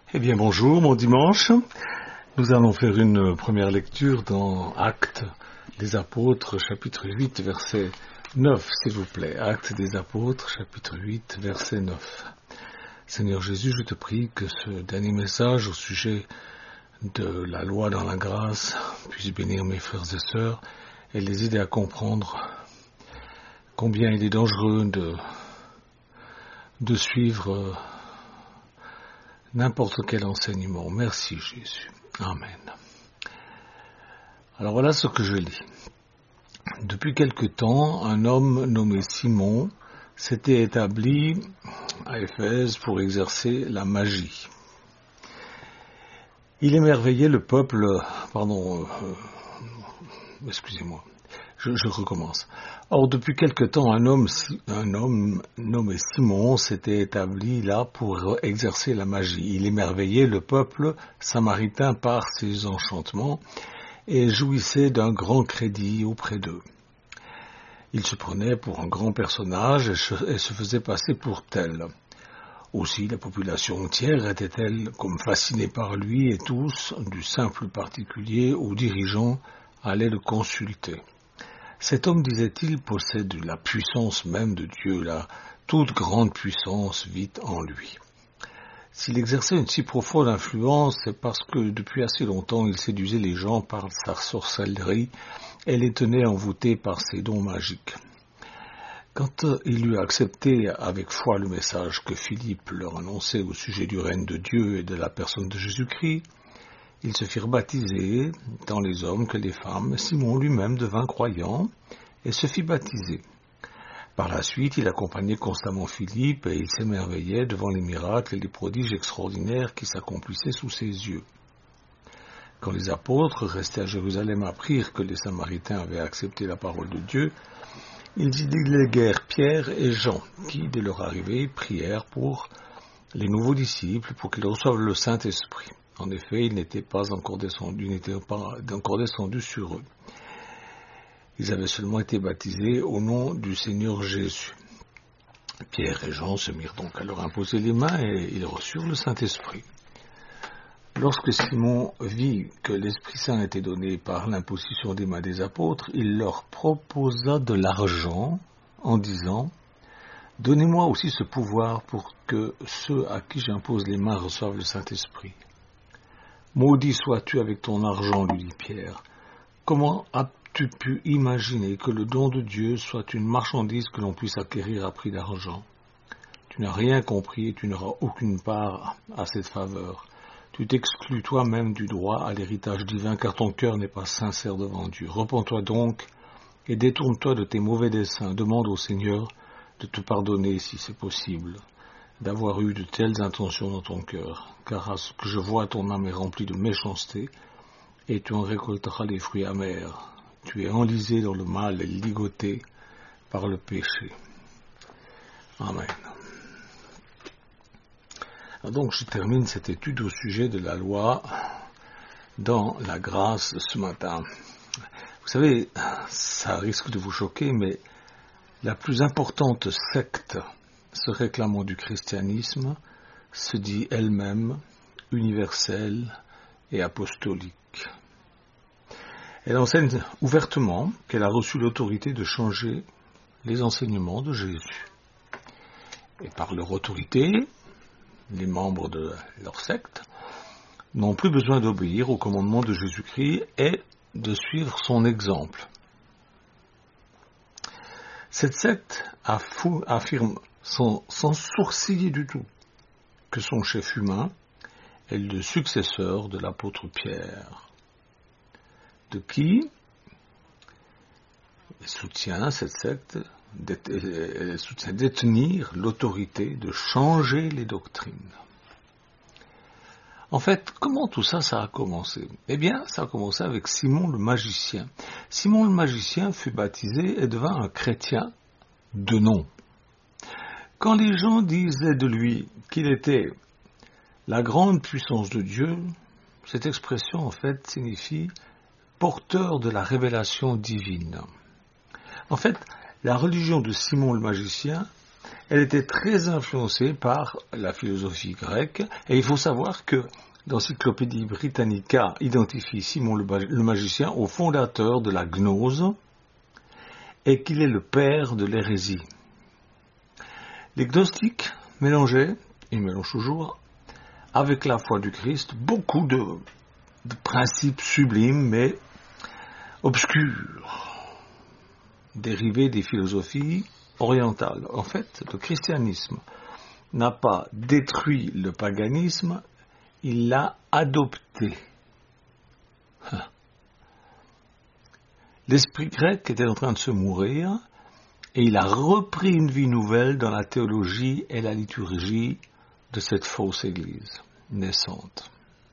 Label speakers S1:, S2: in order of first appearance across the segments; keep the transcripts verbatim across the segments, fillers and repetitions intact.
S1: Eh bien bonjour, mon dimanche. Nous allons faire une première lecture dans Actes des Apôtres, chapitre huit, verset neuf, s'il vous plaît. Actes des Apôtres, chapitre huit, verset neuf. Seigneur Jésus, je te prie que ce dernier message au sujet de la loi dans la grâce puisse bénir mes frères et sœurs et les aider à comprendre combien il est dangereux de, de suivre n'importe quel enseignement. Merci Jésus. Amen. Alors voilà ce que je lis. Depuis quelque temps, un homme nommé Simon s'était établi à Éphèse pour exercer la magie. Il émerveillait le peuple, pardon, euh, excusez-moi, je, je recommence. Or, depuis quelque temps, un homme, un homme nommé Simon s'était établi là pour exercer la magie. Il émerveillait le peuple samaritain par ses enchantements et jouissait d'un grand crédit auprès d'eux. Il se prenait pour un grand personnage et se faisait passer pour tel. Aussi, la population entière était-elle comme fascinée par lui et tous, du simple particulier au dirigeant, allaient le consulter. Cet homme, disait-il, possède la puissance même de Dieu, la toute grande puissance vit en lui. S'il exerçait une si profonde influence, c'est parce que depuis assez longtemps il séduisait les gens par sa sorcellerie et les tenait envoûtés par ses dons magiques. Quand il eut accepté avec foi le message que Philippe leur annonçait au sujet du règne de Dieu et de la personne de Jésus-Christ, ils se firent baptiser, tant les hommes que les femmes. Simon lui-même devint croyant et se fit baptiser. Par la suite, il accompagnait constamment Philippe et il s'émerveillait devant les miracles et les prodiges extraordinaires qui s'accomplissaient sous ses yeux. Quand les apôtres, restés à Jérusalem, apprirent que les Samaritains avaient accepté la parole de Dieu, ils y déléguèrent Pierre et Jean, qui, dès leur arrivée, prièrent pour les nouveaux disciples pour qu'ils reçoivent le Saint-Esprit. En effet, il n'était pas encore descendu, il n'était pas encore descendu sur eux. Ils avaient seulement été baptisés au nom du Seigneur Jésus. Pierre et Jean se mirent donc à leur imposer les mains et ils reçurent le Saint-Esprit. Lorsque Simon vit que l'Esprit Saint était donné par l'imposition des mains des apôtres, il leur proposa de l'argent en disant « Donnez-moi aussi ce pouvoir pour que ceux à qui j'impose les mains reçoivent le Saint-Esprit. » « Maudit sois-tu avec ton argent, lui dit Pierre. Comment as-tu pu imaginer que le don de Dieu soit une marchandise que l'on puisse acquérir à prix d'argent? Tu n'as rien compris et tu n'auras aucune part à cette faveur. Tu t'exclus toi-même du droit à l'héritage divin car ton cœur n'est pas sincère devant Dieu. Repens-toi donc et détourne-toi de tes mauvais desseins. Demande au Seigneur de te pardonner si c'est possible, d'avoir eu de telles intentions dans ton cœur, car à ce que je vois ton âme est remplie de méchanceté, et tu en récolteras les fruits amers. Tu es enlisé dans le mal et ligoté par le péché. Amen. Alors donc je termine cette étude au sujet de la loi dans la grâce ce matin. Vous savez, ça risque de vous choquer, mais la plus importante secte se réclamant du christianisme se dit elle-même universelle et apostolique. Elle enseigne ouvertement qu'elle a reçu l'autorité de changer les enseignements de Jésus. Et par leur autorité, les membres de leur secte n'ont plus besoin d'obéir au commandement de Jésus-Christ et de suivre son exemple. Cette secte affirme sans, sans sourciller du tout que son chef humain est le successeur de l'apôtre Pierre, de qui elle soutient cette secte, elle soutient détenir l'autorité de changer les doctrines. En fait, comment tout ça, ça a commencé? Eh bien, ça a commencé avec Simon le magicien. Simon le magicien fut baptisé et devint un chrétien de nom. Quand les gens disaient de lui qu'il était la grande puissance de Dieu, cette expression en fait signifie porteur de la révélation divine. En fait, la religion de Simon le magicien elle était très influencée par la philosophie grecque, et il faut savoir que l'Encyclopédie Britannica identifie Simon le, le magicien au fondateur de la gnose, et qu'il est le père de l'hérésie. Les gnostiques mélangeaient, ils mélangent toujours, avec la foi du Christ, beaucoup de, de principes sublimes, mais obscurs, dérivés des philosophies orientales. En fait, le christianisme n'a pas détruit le paganisme, il l'a adopté. L'esprit grec était en train de se mourir, et il a repris une vie nouvelle dans la théologie et la liturgie de cette fausse église naissante.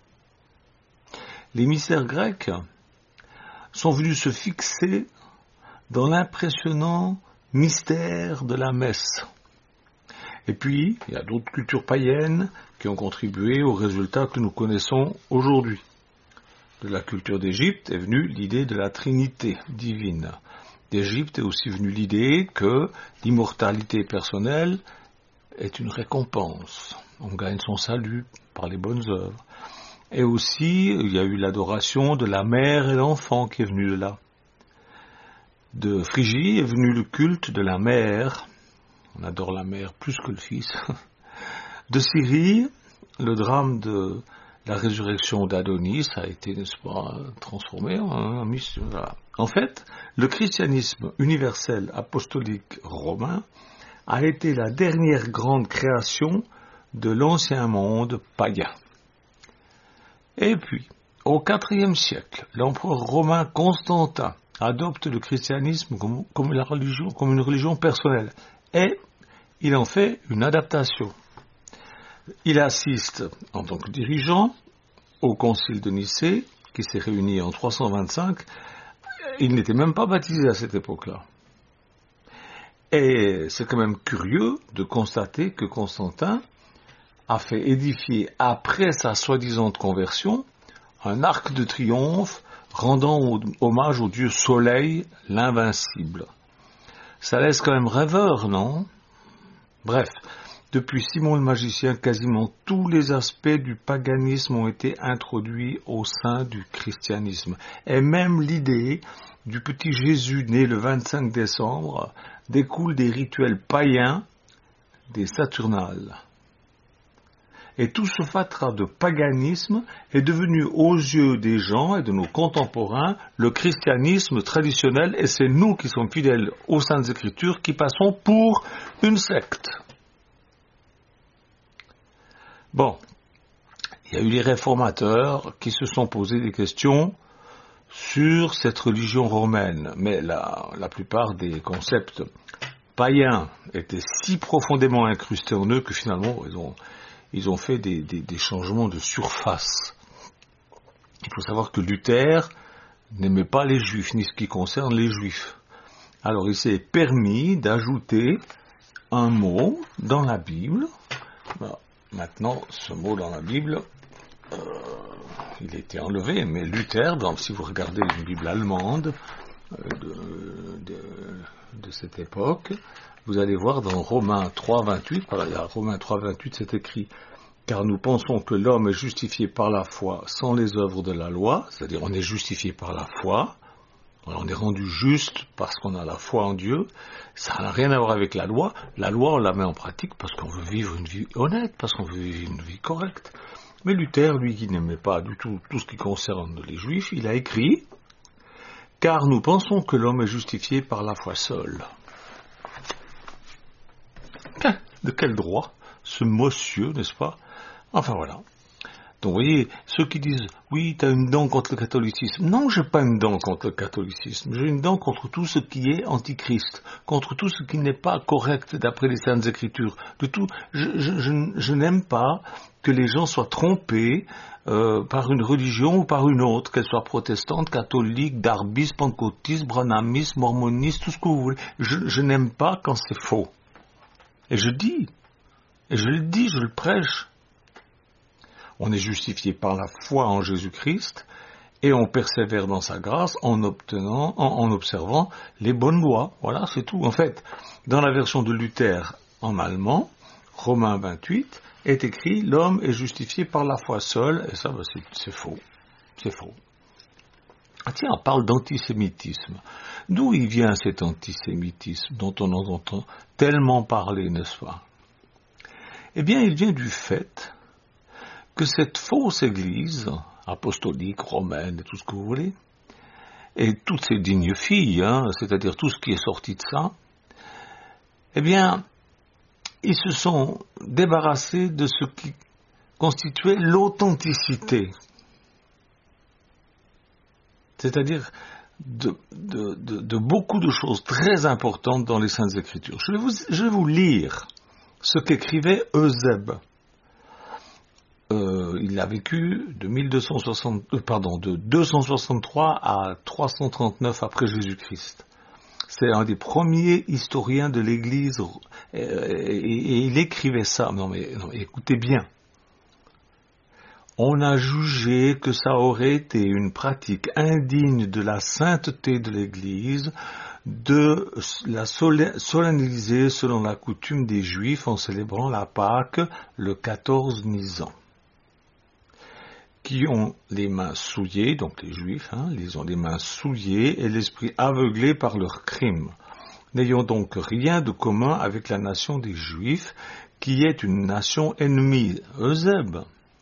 S1: Les mystères grecs sont venus se fixer dans l'impressionnant mystère de la messe. Et puis, il y a d'autres cultures païennes qui ont contribué aux résultats que nous connaissons aujourd'hui. De la culture d'Égypte est venue l'idée de la Trinité divine. D'Égypte est aussi venue l'idée que l'immortalité personnelle est une récompense. On gagne son salut par les bonnes œuvres. Et aussi, il y a eu l'adoration de la mère et l'enfant qui est venue de là. De Phrygie est venu le culte de la mère. On adore la mère plus que le fils. De Syrie, le drame de la résurrection d'Adonis a été, n'est-ce pas, transformé en un mystère. Voilà. En fait, le christianisme universel apostolique romain a été la dernière grande création de l'ancien monde païen. Et puis, au quatrième siècle, l'empereur romain Constantin adopte le christianisme comme, comme, la religion, comme une religion personnelle. Et il en fait une adaptation. Il assiste en tant que dirigeant au concile de Nicée, qui s'est réuni en trois cent vingt-cinq. Il n'était même pas baptisé à cette époque-là. Et c'est quand même curieux de constater que Constantin a fait édifier, après sa soi-disant conversion, un arc de triomphe rendant hommage au dieu Soleil, l'invincible. Ça laisse quand même rêveur, non? Bref, depuis Simon le magicien, quasiment tous les aspects du paganisme ont été introduits au sein du christianisme. Et même l'idée du petit Jésus né le vingt-cinq décembre découle des rituels païens des Saturnales. Et tout ce fatras de paganisme est devenu aux yeux des gens et de nos contemporains le christianisme traditionnel, et c'est nous qui sommes fidèles aux Saintes Écritures qui passons pour une secte. Bon, il y a eu les réformateurs qui se sont posés des questions sur cette religion romaine, mais la, la plupart des concepts païens étaient si profondément incrustés en eux que finalement ils ont, ils ont fait des, des, des changements de surface. Il faut savoir que Luther n'aimait pas les juifs, ni ce qui concerne les juifs. Alors il s'est permis d'ajouter un mot dans la Bible. Bon, maintenant, ce mot dans la Bible, euh, il a été enlevé, mais Luther, dans, si vous regardez une Bible allemande euh, de, de, de cette époque, vous allez voir dans Romains trois vingt-huit, par là, Romains trois vingt-huit, c'est écrit « Car nous pensons que l'homme est justifié par la foi sans les œuvres de la loi », c'est-à-dire on est justifié par la foi, on est rendu juste parce qu'on a la foi en Dieu, ça n'a rien à voir avec la loi. La loi, on la met en pratique parce qu'on veut vivre une vie honnête, parce qu'on veut vivre une vie correcte. Mais Luther, lui, qui n'aimait pas du tout tout ce qui concerne les Juifs, il a écrit « Car nous pensons que l'homme est justifié par la foi seule ». De quel droit, ce monsieur, n'est-ce pas? Enfin voilà. Donc vous voyez, ceux qui disent « Oui, tu as une dent contre le catholicisme ». Non, je n'ai pas une dent contre le catholicisme. J'ai une dent contre tout ce qui est antichrist, contre tout ce qui n'est pas correct d'après les Saintes Écritures. De tout, je, je, je, je n'aime pas que les gens soient trompés euh, par une religion ou par une autre, qu'elle soit protestante, catholique, darbiste, pentecôtiste, branhamiste, mormoniste, tout ce que vous voulez. Je, je n'aime pas quand c'est faux. Et je dis, et je le dis, je le prêche. On est justifié par la foi en Jésus-Christ et on persévère dans sa grâce en obtenant, en, en observant les bonnes lois. Voilà, c'est tout. En fait, dans la version de Luther, en allemand, Romains vingt-huit, est écrit « L'homme est justifié par la foi seule », et ça, ben, c'est, c'est faux. C'est faux. Ah tiens, on parle d'antisémitisme. D'où il vient cet antisémitisme dont on en entend tellement parler, n'est-ce pas? Eh bien, il vient du fait que cette fausse église, apostolique, romaine, et tout ce que vous voulez, et toutes ces dignes filles, hein, c'est-à-dire tout ce qui est sorti de ça, eh bien, ils se sont débarrassés de ce qui constituait l'authenticité. C'est-à-dire de, de, de, de beaucoup de choses très importantes dans les Saintes Écritures. Je vais vous, je vais vous lire ce qu'écrivait Eusèbe. Euh, il a vécu de, mille deux cent soixante, euh, pardon, de deux cent soixante-trois à trois cent trente-neuf après Jésus-Christ. C'est un des premiers historiens de l'Église et, et, et il écrivait ça. Non mais, non, écoutez bien. On a jugé que ça aurait été une pratique indigne de la sainteté de l'Église de la solenniser selon la coutume des Juifs en célébrant la Pâque le quatorze Nisan, qui ont les mains souillées, donc les Juifs, hein, ils ont les mains souillées et l'esprit aveuglé par leurs crimes, n'ayant donc rien de commun avec la nation des Juifs, qui est une nation ennemie. Eusèbe,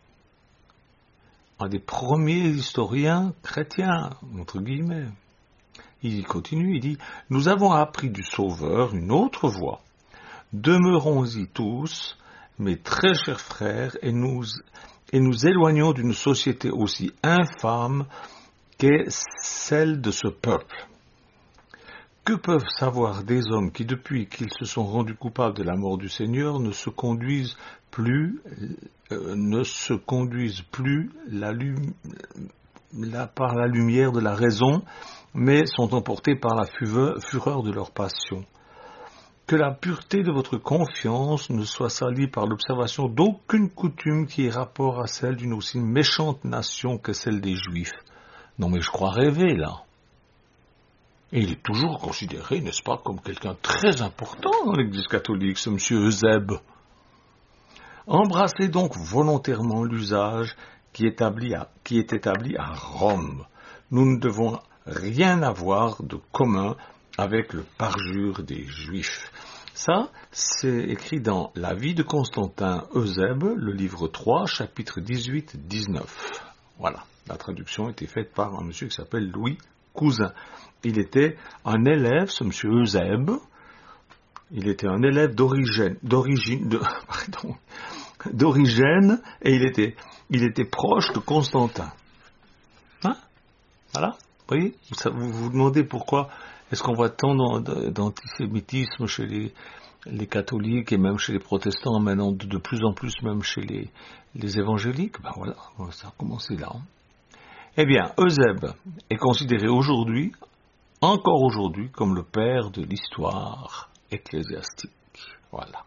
S1: un des premiers historiens chrétiens, entre guillemets. Il continue, il dit « Nous avons appris du Sauveur une autre voie. Demeurons-y tous, mes très chers frères, et nous, et nous éloignons d'une société aussi infâme qu'est celle de ce peuple. Que peuvent savoir des hommes qui, depuis qu'ils se sont rendus coupables de la mort du Seigneur, ne se conduisent plus, euh, ne se conduisent plus la, la, par la lumière de la raison, mais sont emportés par la fureur de leur passion. Que la pureté de votre confiance ne soit salie par l'observation d'aucune coutume qui ait rapport à celle d'une aussi méchante nation que celle des Juifs. » Non mais je crois rêver là. Et il est toujours considéré, n'est-ce pas, comme quelqu'un de très important dans l'Église catholique, ce monsieur Eusèbe. Embrassez donc volontairement l'usage qui est établi à, qui est établi à Rome. Nous ne devons rien avoir de commun avec le parjure des Juifs. Ça, c'est écrit dans La vie de Constantin Eusèbe, le livre trois, chapitre dix-huit dix-neuf. Voilà, la traduction a été faite par un monsieur qui s'appelle Louis Cousin. Il était un élève, ce monsieur Eusèbe, il était un élève d'origine, d'origine, de, pardon, d'origine, et il était, il était proche de Constantin. Hein? Voilà. Vous voyez, vous vous demandez pourquoi est-ce qu'on voit tant d'antisémitisme chez les, les catholiques et même chez les protestants, maintenant de, de plus en plus même chez les, les évangéliques. Ben voilà, ça a commencé là. Eh bien, Eusèbe est considéré aujourd'hui, encore aujourd'hui, comme le père de l'histoire ecclésiastique. Voilà.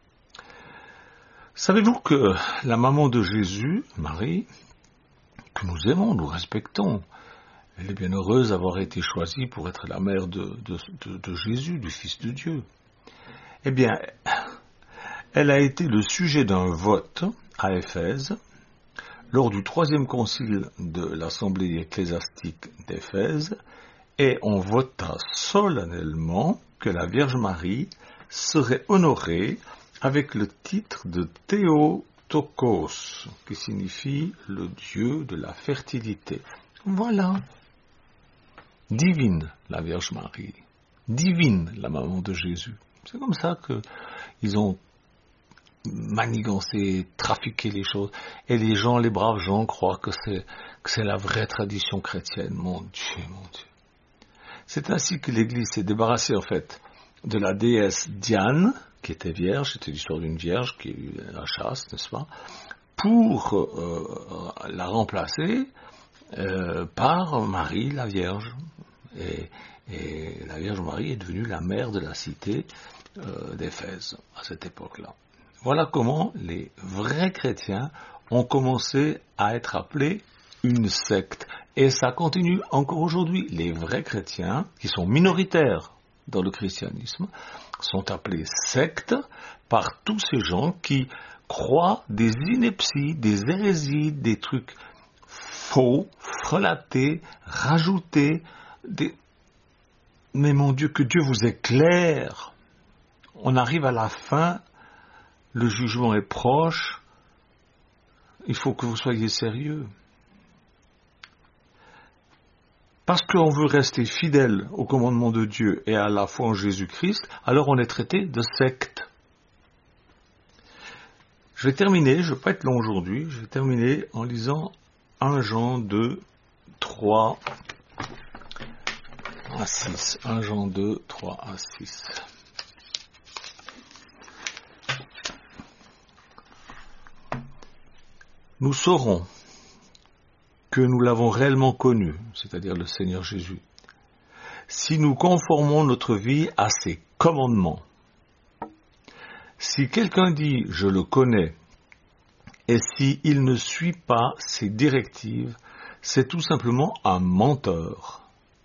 S1: Savez-vous que la maman de Jésus, Marie, que nous aimons, nous respectons, elle est bien heureuse d'avoir été choisie pour être la mère de, de, de, de Jésus, du Fils de Dieu. Eh bien, elle a été le sujet d'un vote à Éphèse, lors du troisième concile de l'Assemblée ecclésiastique d'Éphèse, et on vota solennellement que la Vierge Marie serait honorée avec le titre de Théotokos, qui signifie le Dieu de la fertilité. Voilà. Divine, la Vierge Marie. Divine, la maman de Jésus. C'est comme ça qu'ils ont manigancé, trafiqué les choses. Et les gens, les braves gens, croient que c'est, que c'est la vraie tradition chrétienne. Mon Dieu, mon Dieu. C'est ainsi que l'Église s'est débarrassée, en fait, de la déesse Diane, qui était vierge, c'était l'histoire d'une vierge qui a eu la chasse, n'est-ce pas, pour euh, la remplacer euh, par Marie, la Vierge. Et, et la Vierge Marie est devenue la mère de la cité euh, d'Éphèse à cette époque-là. Voilà comment les vrais chrétiens ont commencé à être appelés une secte. Et ça continue encore aujourd'hui. Les vrais chrétiens, qui sont minoritaires dans le christianisme, sont appelés sectes par tous ces gens qui croient des inepties, des hérésies, des trucs faux, frelatés, rajoutés. Des... Mais mon Dieu, que Dieu vous éclaire. On arrive à la fin, le jugement est proche, il faut que vous soyez sérieux. Parce qu'on veut rester fidèle au commandement de Dieu et à la foi en Jésus-Christ, alors on est traité de secte. Je vais terminer, je ne vais pas être long aujourd'hui, je vais terminer en lisant un Jean deux, trois à six. un Jean deux, trois à six. Nous saurons que nous l'avons réellement connu, c'est-à-dire le Seigneur Jésus, si nous conformons notre vie à ses commandements. Si quelqu'un dit « je le connais » et s'il ne suit pas ses directives, c'est tout simplement un menteur.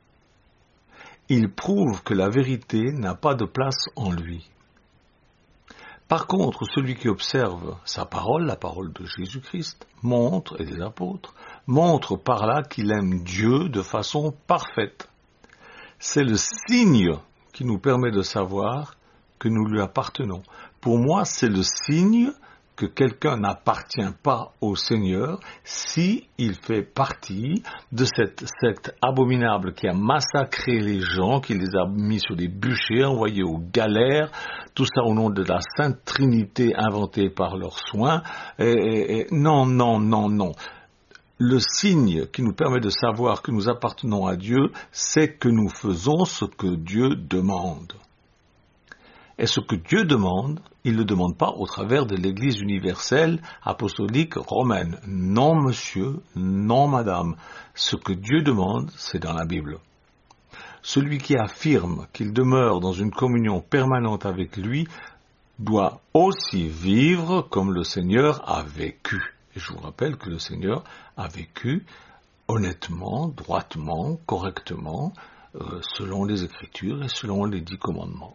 S1: Il prouve que la vérité n'a pas de place en lui. Par contre, celui qui observe sa parole, la parole de Jésus-Christ, montre, et des apôtres, montre par là qu'il aime Dieu de façon parfaite. C'est le signe qui nous permet de savoir que nous lui appartenons. Pour moi, c'est le signe que quelqu'un n'appartient pas au Seigneur si il fait partie de cette secte abominable qui a massacré les gens, qui les a mis sur des bûchers, envoyés aux galères, tout ça au nom de la Sainte Trinité inventée par leurs soins. Et, et, et, non, non, non, non. Le signe qui nous permet de savoir que nous appartenons à Dieu, c'est que nous faisons ce que Dieu demande. Et ce que Dieu demande, il ne le demande pas au travers de l'Église universelle apostolique romaine. Non, monsieur, non, madame. Ce que Dieu demande, c'est dans la Bible. Celui qui affirme qu'il demeure dans une communion permanente avec lui doit aussi vivre comme le Seigneur a vécu. Et je vous rappelle que le Seigneur a vécu honnêtement, droitement, correctement, euh, selon les Écritures et selon les dix commandements.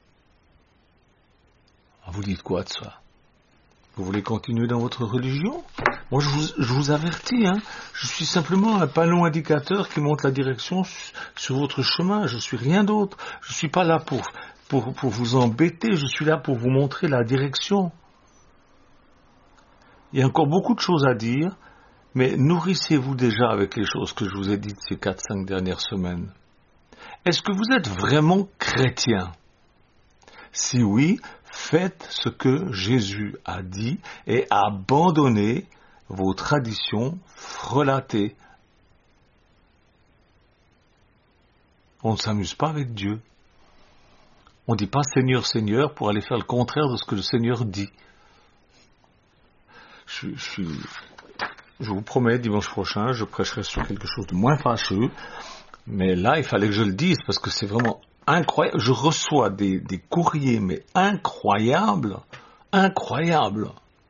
S1: Vous dites quoi de ça? Vous voulez continuer dans votre religion? Moi, je vous, je vous avertis, hein, je suis simplement un panneau indicateur qui montre la direction sur votre chemin. Je suis rien d'autre. Je ne suis pas là pour, pour, pour vous embêter. Je suis là pour vous montrer la direction. Il y a encore beaucoup de choses à dire, mais nourrissez-vous déjà avec les choses que je vous ai dites ces quatre cinq dernières semaines. Est-ce que vous êtes vraiment chrétien? Si oui, faites ce que Jésus a dit et abandonnez vos traditions frelatées. On ne s'amuse pas avec Dieu. On ne dit pas Seigneur, Seigneur pour aller faire le contraire de ce que le Seigneur dit. Je, je, je vous promets, dimanche prochain, je prêcherai sur quelque chose de moins fâcheux, mais là, il fallait que je le dise parce que c'est vraiment incroyable. Je reçois des, des courriers, mais incroyables, incroyables.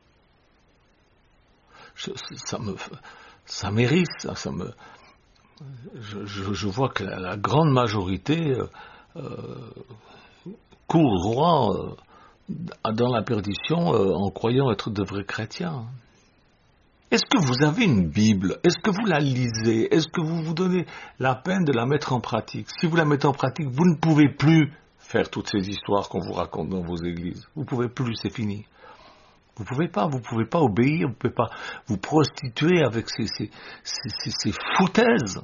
S1: Je, ça me, ça m'hérisse, ça, ça me. Je, je, je vois que la, la grande majorité euh, court droit euh, dans la perdition euh, en croyant être de vrais chrétiens. Est-ce que vous avez une Bible? Est-ce que vous la lisez? Est-ce que vous vous donnez la peine de la mettre en pratique? Si vous la mettez en pratique, vous ne pouvez plus faire toutes ces histoires qu'on vous raconte dans vos églises. Vous ne pouvez plus, c'est fini. Vous ne pouvez pas, vous ne pouvez pas obéir, vous ne pouvez pas vous prostituer avec ces, ces, ces, ces, ces foutaises.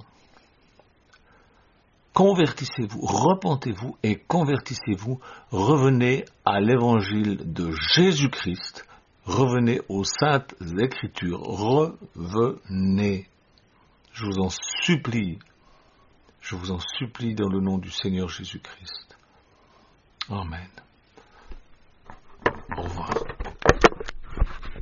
S1: Convertissez-vous, repentez-vous et convertissez-vous. Revenez à l'évangile de Jésus-Christ. Revenez aux saintes Écritures. Revenez. Je vous en supplie. Je vous en supplie dans le nom du Seigneur Jésus-Christ. Amen. Au revoir.